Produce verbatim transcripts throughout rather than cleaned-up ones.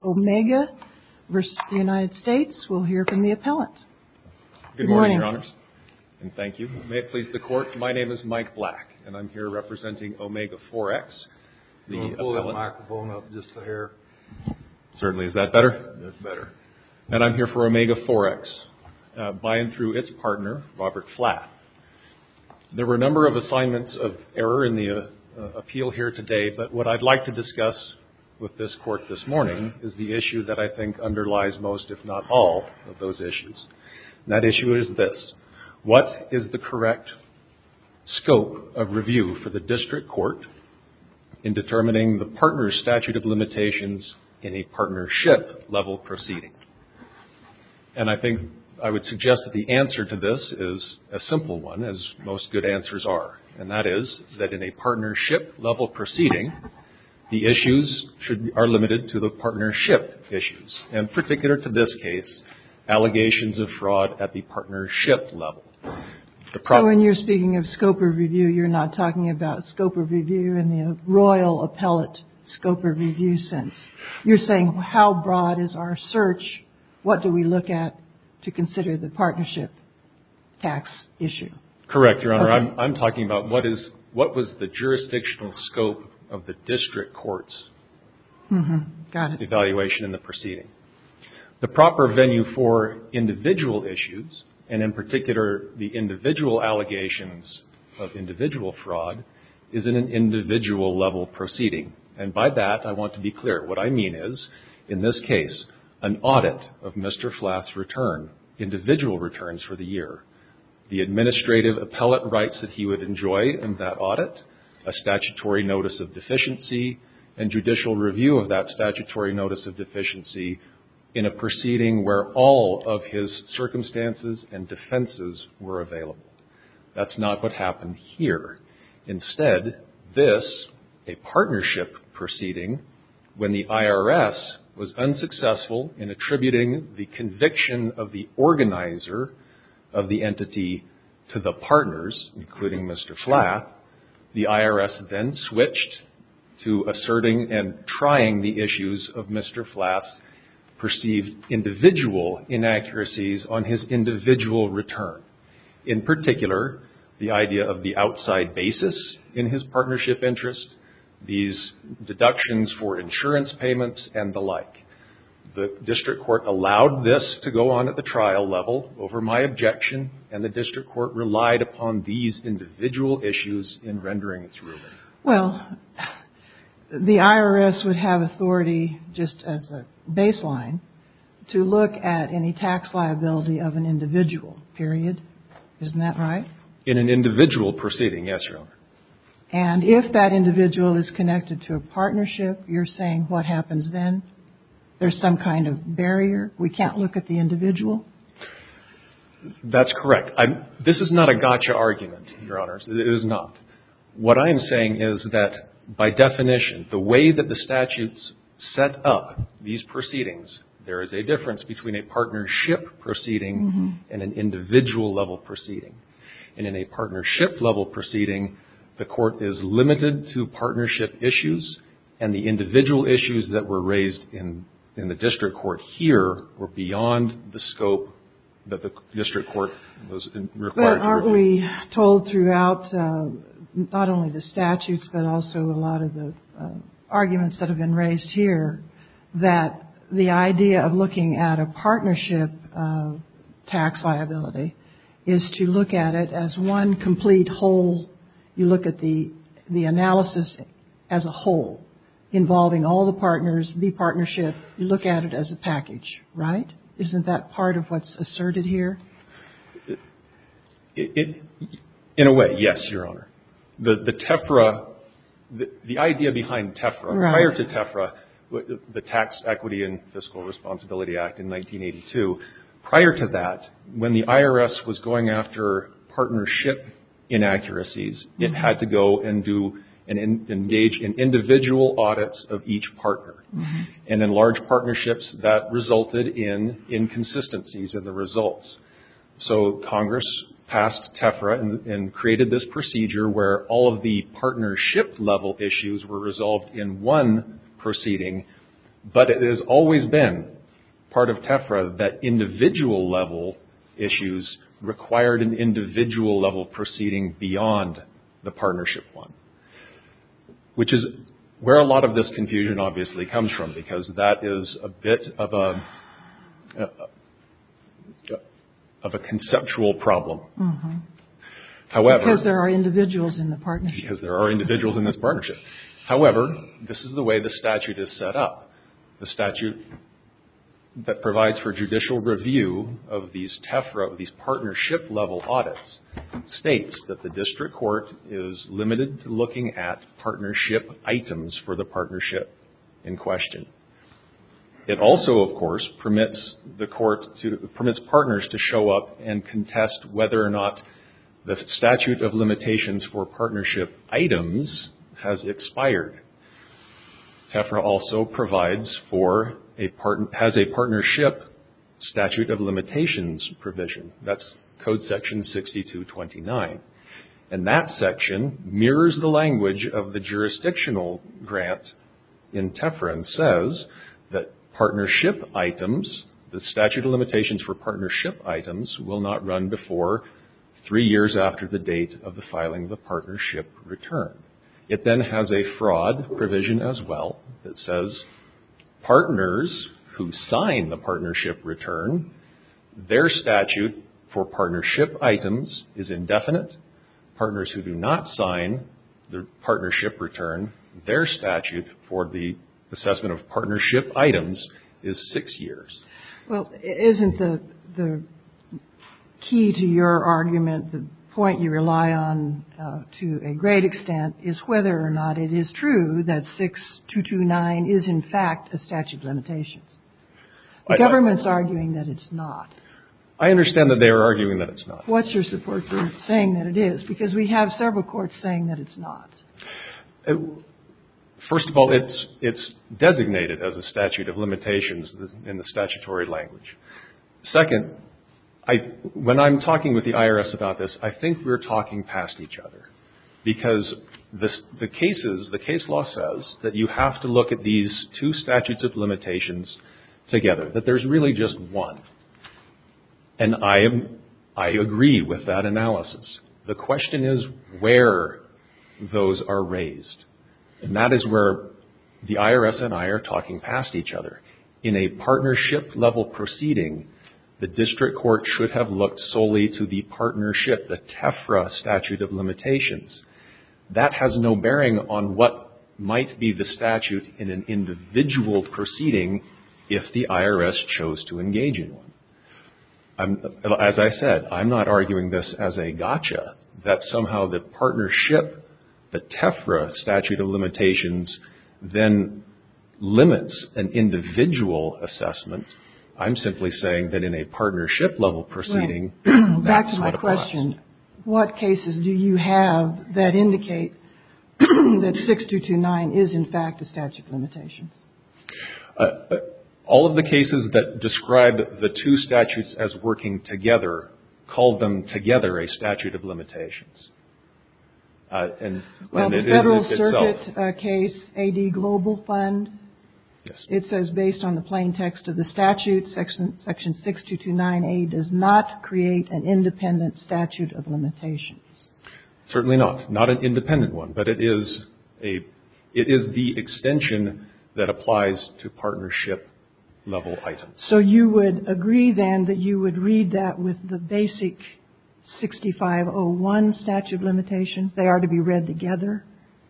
Omega versus the United States. We'll hear from the appellant. Good morning, Your Honors, and thank you. May it please the Court, my name is Mike Black, and I'm here representing Omega Forex, the you want to pull that microphone up just a hair? Certainly. Is that better? That's better. And I'm here for Omega Forex, uh, by and through its partner, Robert Flatt. There were a number of assignments of error in the uh, uh, appeal here today, but what I'd like to discuss with this Court this morning is the issue that I think underlies most, if not all, of those issues. And that issue is this: what is the correct scope of review for the district court in determining the partner's statute of limitations in a partnership level proceeding? And I think I would suggest that the answer to this is a simple one, as most good answers are, and that is that in a partnership level proceeding, the issues should are limited to the partnership issues, and particular to this case, allegations of fraud at the partnership level. The so when you're speaking of scope of review, you're not talking about scope of review in the royal appellate scope of review sense. You're saying how broad is our search? What do we look at to consider the partnership tax issue? Correct, Your Honor. Okay. I'm, I'm talking about what is what was the jurisdictional scope of the district court's mm-hmm. Got it. evaluation in the proceeding. The proper venue for individual issues, and in particular the individual allegations of individual fraud, is in an individual level proceeding. And by that, I want to be clear. What I mean is, in this case, an audit of Mister Flatt's return, individual returns for the year, the administrative appellate rights that he would enjoy in that audit, a statutory notice of deficiency, and judicial review of that statutory notice of deficiency in a proceeding where all of his circumstances and defenses were available. That's not what happened here. Instead, this, a partnership proceeding, when the I R S was unsuccessful in attributing the conviction of the organizer of the entity to the partners, including Mister Flatt, the I R S then switched to asserting and trying the issues of Mister Flatt's perceived individual inaccuracies on his individual return. In particular, the idea of the outside basis in his partnership interest, these deductions for insurance payments, and the like. The district court allowed this to go on at the trial level over my objection, and the district court relied upon these individual issues in rendering its ruling. Well, the I R S would have authority, just as a baseline, to look at any tax liability of an individual, period. Isn't that right? In an individual proceeding, yes, Your Honor. And if that individual is connected to a partnership, you're saying what happens then? There's some kind of barrier? We can't look at the individual? That's correct. I'm, this is not a gotcha argument, Your Honors. It is not. What I am saying is that, by definition, the way that the statutes set up these proceedings, there is a difference between a partnership proceeding mm-hmm. and an individual level proceeding. And in a partnership level proceeding, the court is limited to partnership issues, and the individual issues that were raised in, in the district court here were beyond the scope that the district court was required but aren't to review. we told throughout uh, not only the statutes but also a lot of the uh, arguments that have been raised here that the idea of looking at a partnership uh, tax liability is to look at it as one complete whole. You look at the the analysis as a whole, involving all the partners, the partnership. You look at it as a package, right? Isn't that part of what's asserted here? It, it, in a way, yes, Your Honor. The, the TEFRA, the, the idea behind TEFRA, right. prior to TEFRA, the Tax Equity and Fiscal Responsibility Act in nineteen eighty-two, prior to that, when the I R S was going after partnership inaccuracies, mm-hmm. it had to go and do and in, engage in individual audits of each partner. Mm-hmm. And in large partnerships, that resulted in inconsistencies in the results. So Congress passed TEFRA and, and created this procedure where all of the partnership level issues were resolved in one proceeding, But it has always been part of TEFRA that individual level issues required an individual level proceeding beyond the partnership one, which is where a lot of this confusion obviously comes from, because that is a bit of a, a of a conceptual problem. Mm-hmm. However, because there are individuals in the partnership. Because there are individuals in this partnership. However, this is the way the statute is set up. The statute that provides for judicial review of these TEFRA, of these partnership level audits, states that the district court is limited to looking at partnership items for the partnership in question. It also, of course, permits the court to permits partners to show up and contest whether or not the statute of limitations for partnership items has expired. TEFRA also provides for a part, has a partnership statute of limitations provision. That's Code Section sixty-two twenty-nine. And that section mirrors the language of the jurisdictional grant in TEFRA and says that partnership items, the statute of limitations for partnership items, will not run before three years after the date of the filing of the partnership return. It then has a fraud provision as well that says partners who sign the partnership return, their statute for partnership items is indefinite. Partners who do not sign the partnership return, their statute for the assessment of partnership items is six years. Well, isn't the the key to your argument, the point you rely on uh, to a great extent, is whether or not it is true that six two two nine is in fact a statute of limitations? The I, government's I, arguing that it's not. I understand that they are arguing that it's not. What's your support for saying that it is? Because we have several courts saying that it's not. It, First of all, it's it's designated as a statute of limitations in the statutory language. Second, I, when I'm talking with the I R S about this, I think we're talking past each other, because this, the cases, the case law says that you have to look at these two statutes of limitations together, that there's really just one. And I am, I agree with that analysis. The question is where those are raised. And that is where the I R S and I are talking past each other. In a partnership level proceeding, the district court should have looked solely to the partnership, the TEFRA statute of limitations. That has no bearing on what might be the statute in an individual proceeding if the I R S chose to engage in one. I'm, as I said, I'm not arguing this as a gotcha, that somehow the partnership, the TEFRA statute of limitations, then limits an individual assessment. I'm simply saying that in a partnership level proceeding, well, back that's to my what applies. question. What cases do you have that indicate that six two two nine is in fact a statute of limitations? Uh, all of the cases that describe the two statutes as working together called them together a statute of limitations. Uh, and, well, and the it Federal is Circuit uh, case, A D Global Fund, yes. It says based on the plain text of the statute, section, section six two two nine A does not create an independent statute of limitations. Certainly not. Not an independent one, but it is a it is the extension that applies to partnership level items. So you would agree then that you would read that with the basic sixty-five oh one statute of limitations? They are to be read together?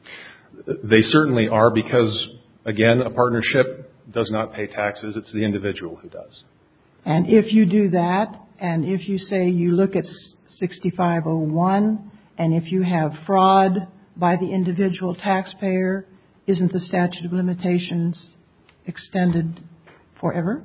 They certainly are, because, again, a partnership does not pay taxes. It's the individual who does. And if you do that, and if you say you look at sixty-five oh one, and if you have fraud by the individual taxpayer, isn't the statute of limitations extended forever?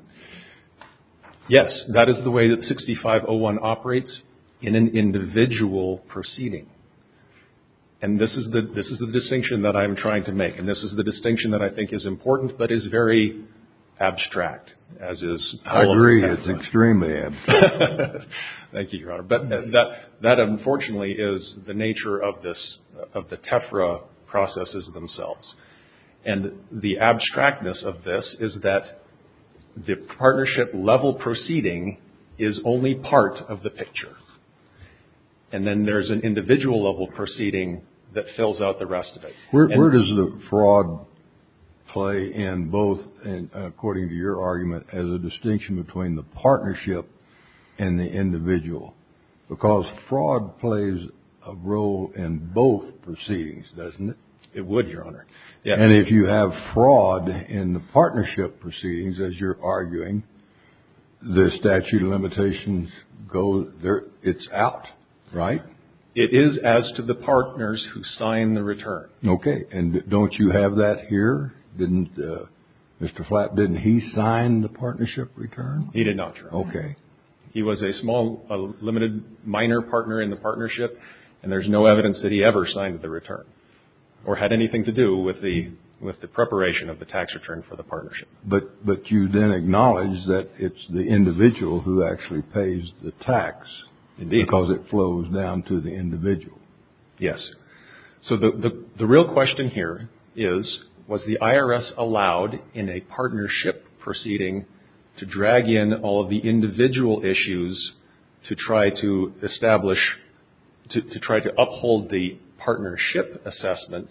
Yes, that is the way that sixty-five oh one operates in an individual proceeding. And this is the this is the distinction that I'm trying to make, and this is the distinction that I think is important, but is very abstract, as is. I agree. It's extremely abstract. Thank you, Your Honor. But that that unfortunately is the nature of this of the TEFRA processes themselves. And the abstractness of this is that the partnership level proceeding is only part of the picture. And then there's an individual level proceeding that fills out the rest of it. Where, and where does the fraud play in both, and according to your argument, as a distinction between the partnership and the individual? Because fraud plays a role in both proceedings, doesn't it? It would, Your Honor. Yes. And if you have fraud in the partnership proceedings, as you're arguing, the statute of limitations goes there, it's out, right? It is as to the partners who sign the return. Okay. And don't you have that here? Didn't uh, Mister Flatt, didn't he sign the partnership return? He did not, Your Honor. Okay. He was a small, a limited minor partner in the partnership, and there's no evidence that he ever signed the return or had anything to do with the with the preparation of the tax return for the partnership. But but you then acknowledge that it's the individual who actually pays the tax. Indeed. Because it flows down to the individual. Yes. So the, the, the real question here is, was the I R S allowed in a partnership proceeding to drag in all of the individual issues to try to establish, to, to try to uphold the partnership assessment,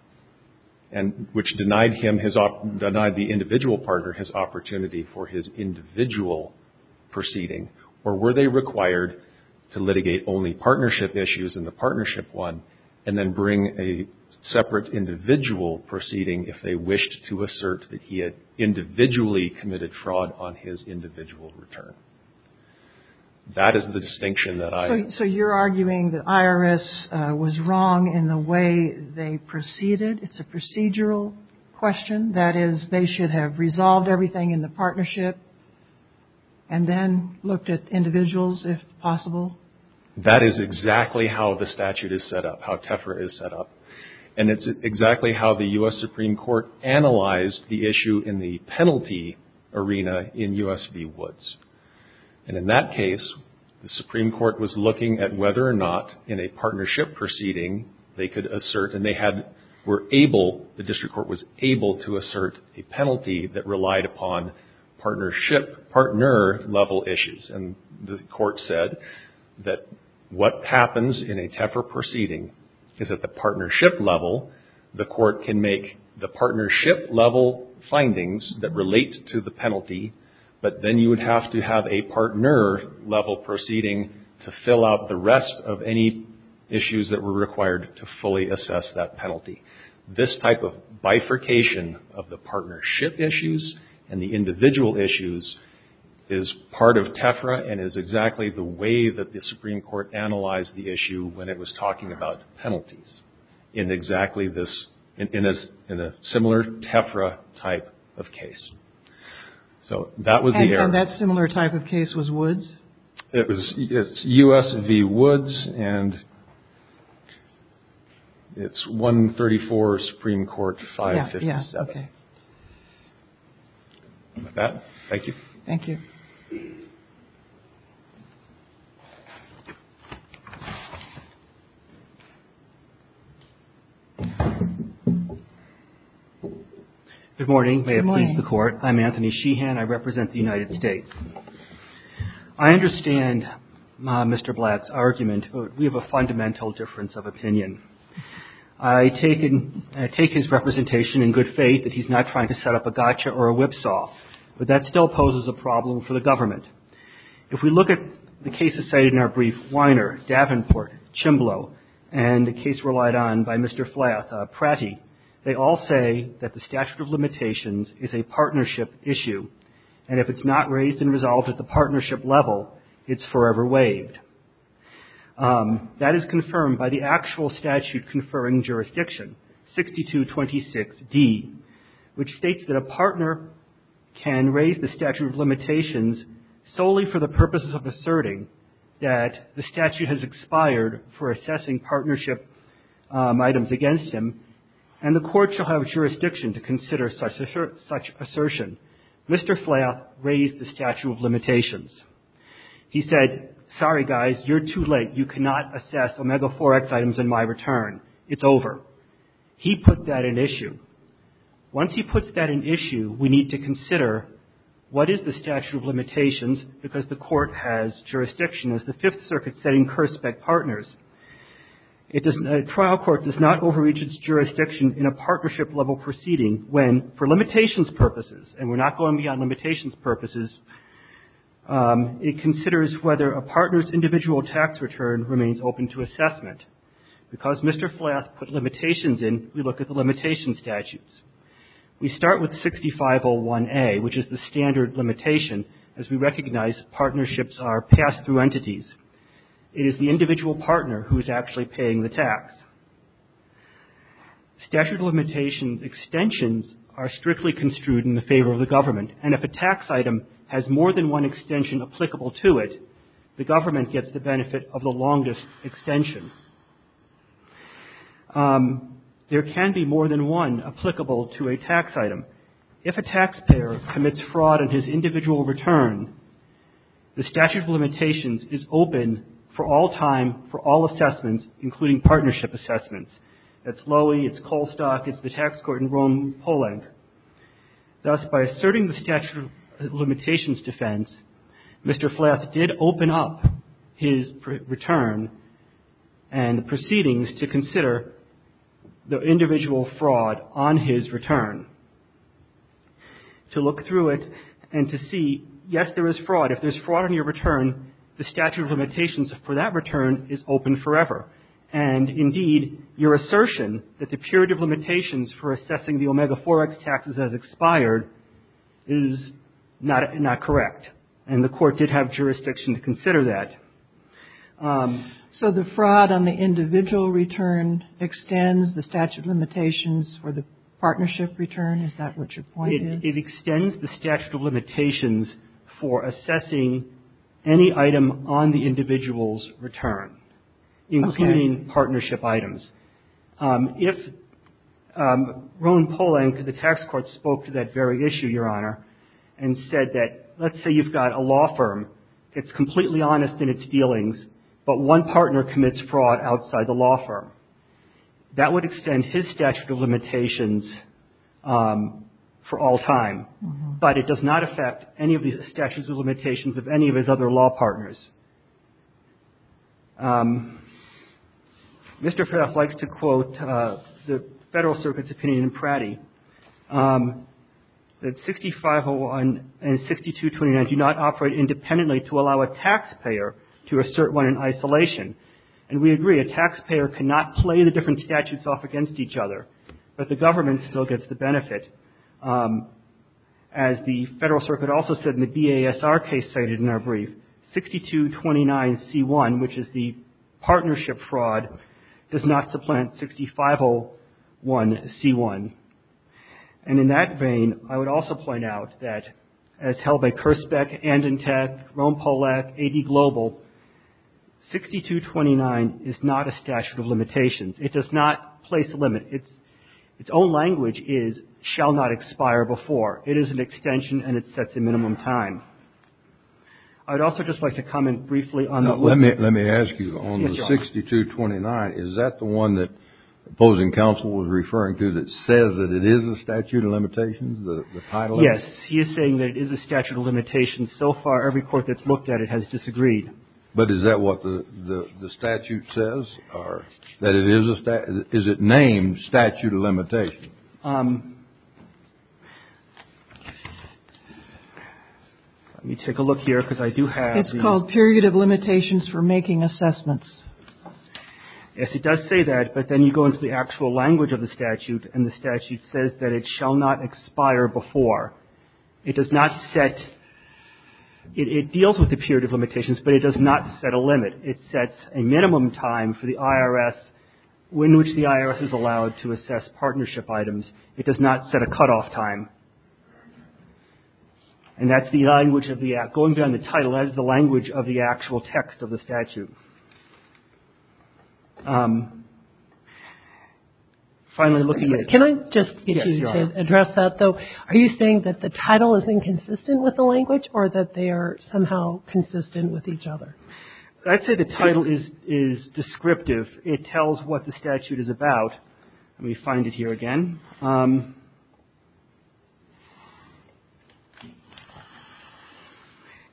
and which denied him his op, denied the individual partner his opportunity for his individual proceeding? Or were they required to litigate only partnership issues in the partnership one and then bring a separate individual proceeding if they wished to assert that he had individually committed fraud on his individual return? That is the distinction that I... So, so you're arguing that I R S uh, was wrong in the way they proceeded? It's a procedural question. That is, they should have resolved everything in the partnership and then looked at individuals if possible? That is exactly how the statute is set up, how TEFRA is set up. And it's exactly how the U S Supreme Court analyzed the issue in the penalty arena in U S v. Woods. And in that case, the Supreme Court was looking at whether or not in a partnership proceeding they could assert, and they had were able, the district court was able to assert a penalty that relied upon partnership, partner level issues. And the court said that what happens in a TEFRA proceeding is at the partnership level, the court can make the partnership level findings that relate to the penalty, but then you would have to have a partner level proceeding to fill out the rest of any issues that were required to fully assess that penalty. This type of bifurcation of the partnership issues and the individual issues is part of TEFRA and is exactly the way that the Supreme Court analyzed the issue when it was talking about penalties in exactly this, in, in, a, in a similar TEFRA type of case. So that was and, the error. And that similar type of case was Woods? It was it's U S v. Woods, and it's one thirty-four Supreme Court five fifty-seven. Yeah, yeah, okay. With that, thank you. Thank you. Good morning. May Good it morning. please the Court. I'm Anthony Sheehan. I represent the United States. I understand uh, Mister Black's argument, but we have a fundamental difference of opinion. I take, in, I take his representation in good faith that he's not trying to set up a gotcha or a whipsaw, but that still poses a problem for the government. If we look at the cases cited in our brief, Weiner, Davenport, Chimblow, and the case relied on by Mister Flath, uh, Pratty, they all say that the statute of limitations is a partnership issue, and if it's not raised and resolved at the partnership level, it's forever waived. Um, that is confirmed by the actual statute conferring jurisdiction, sixty-two twenty-six D, which states that a partner can raise the statute of limitations solely for the purposes of asserting that the statute has expired for assessing partnership um, items against him, and the court shall have jurisdiction to consider such, assert, such assertion. Mister Flath raised the statute of limitations. He said, sorry guys, you're too late. You cannot assess omega four X items in my return. It's over. He put that in issue. Once he puts that in issue, we need to consider what is the statute of limitations, because the court has jurisdiction, as the Fifth Circuit said in Kerspec Partners. It does, a trial court does not overreach its jurisdiction in a partnership-level proceeding when, for limitations purposes, and we're not going beyond limitations purposes, um, it considers whether a partner's individual tax return remains open to assessment. Because Mister Flath put limitations in, we look at the limitation statutes. We start with sixty-five oh one A, which is the standard limitation, as we recognize partnerships are pass-through entities. It is the individual partner who is actually paying the tax. Statute of limitations extensions are strictly construed in the favor of the government, and if a tax item has more than one extension applicable to it, the government gets the benefit of the longest extension. Um, there can be more than one applicable to a tax item. If a taxpayer commits fraud on his individual return, the statute of limitations is open for all time, for all assessments, including partnership assessments. That's Lowy, it's Colstock, it's the tax court in Rome-Polenk. Thus, by asserting the statute of limitations defense, Mister Flath did open up his pr- return and the proceedings to consider the individual fraud on his return, to look through it and to see, yes, there is fraud. If there's fraud on your return, the statute of limitations for that return is open forever. And indeed, your assertion that the period of limitations for assessing the omega four X taxes has expired is not, not correct. And the court did have jurisdiction to consider that. Um, So the fraud on the individual return extends the statute of limitations for the partnership return? Is that what your point it, is? It extends the statute of limitations for assessing any item on the individual's return, including okay. partnership items. Um, if um, Rowan Polenk, the tax court, spoke to that very issue, Your Honor, and said that, let's say you've got a law firm that's completely honest in its dealings, but one partner commits fraud outside the law firm. That would extend his statute of limitations um, for all time. Mm-hmm. But it does not affect any of the statutes of limitations of any of his other law partners. Um, Mister Flath likes to quote uh, the Federal Circuit's opinion in Pratty um, that sixty-five oh one and sixty-two twenty-nine do not operate independently to allow a taxpayer to assert one in isolation. And we agree, a taxpayer cannot play the different statutes off against each other, but the government still gets the benefit. Um, as the Federal Circuit also said in the B A S R case cited in our brief, sixty-two twenty-nine C one, which is the partnership fraud, does not supplant sixty-five oh one C one. And in that vein, I would also point out that, as held by Kerspec, Andentech, Rome-Polenk, A D Global, sixty-two twenty-nine is not a statute of limitations. It does not place a limit. It's, its own language is shall not expire before. It is an extension and it sets a minimum time. I would also just like to comment briefly on now, the... Let me, let me ask you, on yes, the sixty-two twenty-nine, is that the one that opposing counsel was referring to that says that it is a statute of limitations, the, the title? Yes, he is saying that it is a statute of limitations. So far, every court that's looked at it has disagreed. But is that what the, the, the statute says, or that it is a sta- is it named statute of limitations? Um, let me take a look here because I do have. It's the, called period of limitations for making assessments. Yes, it does say that, but then you go into the actual language of the statute, and the statute says that it shall not expire before. It does not set. It, it deals with the period of limitations, but it does not set a limit. It sets a minimum time for the I R S in which the I R S is allowed to assess partnership items. It does not set a cutoff time. And that's the language of the act. Going beyond the title, that is the language of the actual text of the statute. Um, finally, looking at... Can I just get yes, you Your to Honor. address that, though? Are you saying that the title is inconsistent with the language, or that they are somehow consistent with each other? I'd say the title is, is descriptive. It tells what the statute is about. Let me find it here again. Um,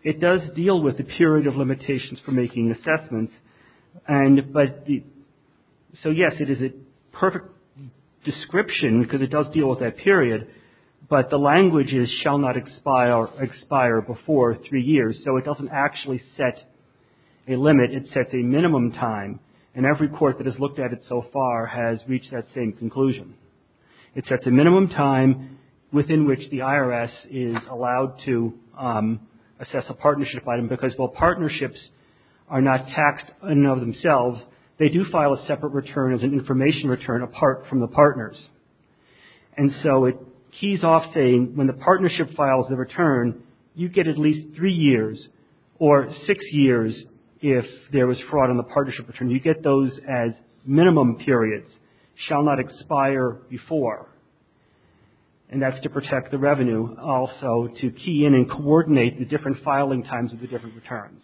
it does deal with the period of limitations for making assessments. And, but the, so yes, it is a perfect description because it does deal with that period, but the language is shall not expire, expire before three years. So it doesn't actually set a limit. It sets a minimum time. And every court that has looked at it so far has reached that same conclusion. It sets a minimum time within which the I R S is allowed to um, assess a partnership item because while partnerships are not taxed in and of themselves, they do file a separate return as an information return apart from the partners. And so it keys off saying when the partnership files the return, you get at least three years or six years if there was fraud on the partnership return. You get those as minimum periods, shall not expire before. And that's to protect the revenue, also to key in and coordinate the different filing times of the different returns.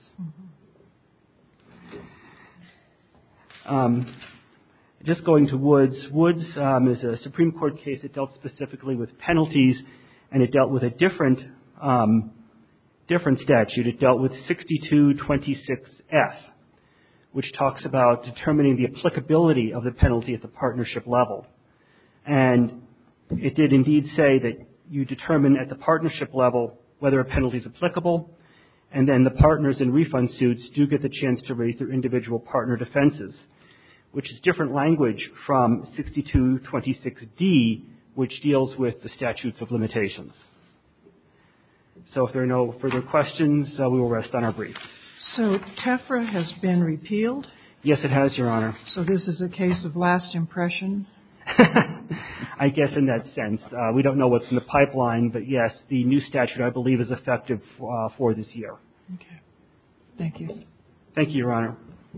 Mm-hmm. Um, just going to Woods. Woods um, is a Supreme Court case that dealt specifically with penalties, and it dealt with a different um, different statute. It dealt with sixty-two twenty-six F, which talks about determining the applicability of the penalty at the partnership level. And it did indeed say that you determine at the partnership level whether a penalty is applicable, and then the partners in refund suits do get the chance to raise their individual partner defenses, which is different language from sixty-two twenty-six D, which deals with the statutes of limitations. So if there are no further questions, uh, we will rest on our brief. So TEFRA has been repealed? Yes, it has, Your Honor. So this is a case of last impression? I guess in that sense. Uh, we don't know what's in the pipeline, but yes, the new statute, I believe, is effective uh, for this year. Okay. Thank you. Thank you, Your Honor.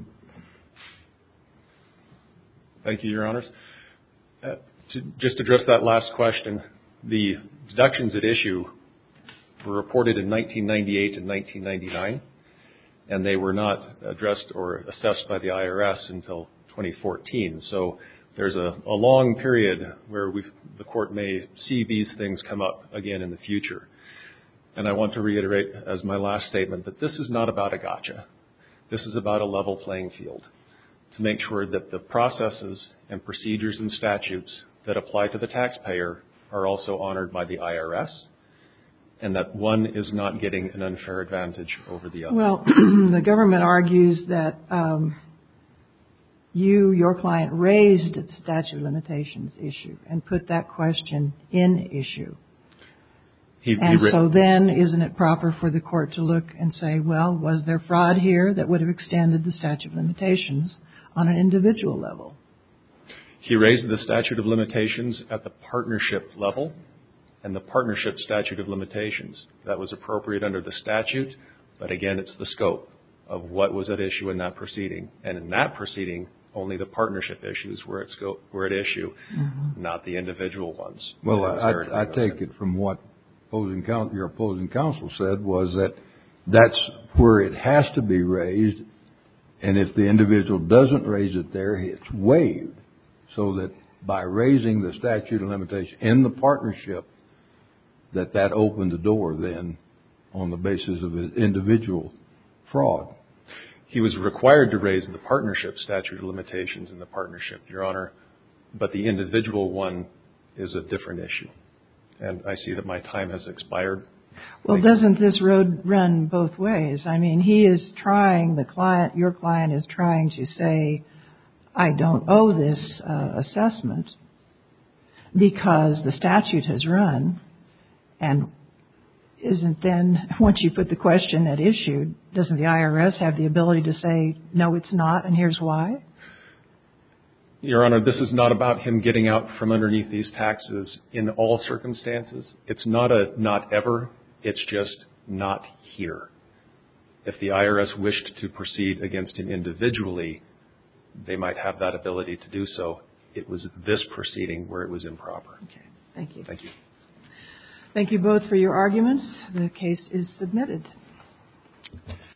Thank you, Your Honors. Uh, to just address that last question, the deductions at issue were reported in nineteen ninety-eight and nineteen ninety-nine, and they were not addressed or assessed by the I R S until twenty fourteen. So there's a, a long period where we've, the court may see these things come up again in the future. And I want to reiterate as my last statement that this is not about a gotcha. This is about a level playing field to make sure that the processes and procedures and statutes that apply to the taxpayer are also honored by the I R S, and that one is not getting an unfair advantage over the other. Well, the government argues that um, you, your client, raised the statute of limitations issue and put that question in issue. He, and he so then isn't it proper for the court to look and say, well, was there fraud here that would have extended the statute of limitations on an individual level? He raised the statute of limitations at the partnership level and the partnership statute of limitations. That was appropriate under the statute, but again, it's the scope of what was at issue in that proceeding. And in that proceeding, only the partnership issues were at scope, were at issue, mm-hmm. not the individual ones. Well, I, I take it from what opposing counsel, your opposing counsel said was that that's where it has to be raised, and if the individual doesn't raise it there, it's waived. So that by raising the statute of limitation in the partnership, that that opened the door then on the basis of individual fraud. He was required to raise the partnership statute of limitations in the partnership, Your Honor, but the individual one is a different issue. And I see that my time has expired. Well, Thank doesn't you. This road run both ways? I mean, he is trying, the client, your client is trying to say, I don't owe this uh, assessment because the statute has run, and isn't then, once you put the question at issue, doesn't the I R S have the ability to say, no, it's not, and here's why? Your Honor, this is not about him getting out from underneath these taxes in all circumstances. It's not a not ever. It's just not here. If the I R S wished to proceed against him individually, they might have that ability to do so. It was this proceeding where it was improper. Okay. Thank you. Thank you. Thank you both for your arguments. The case is submitted.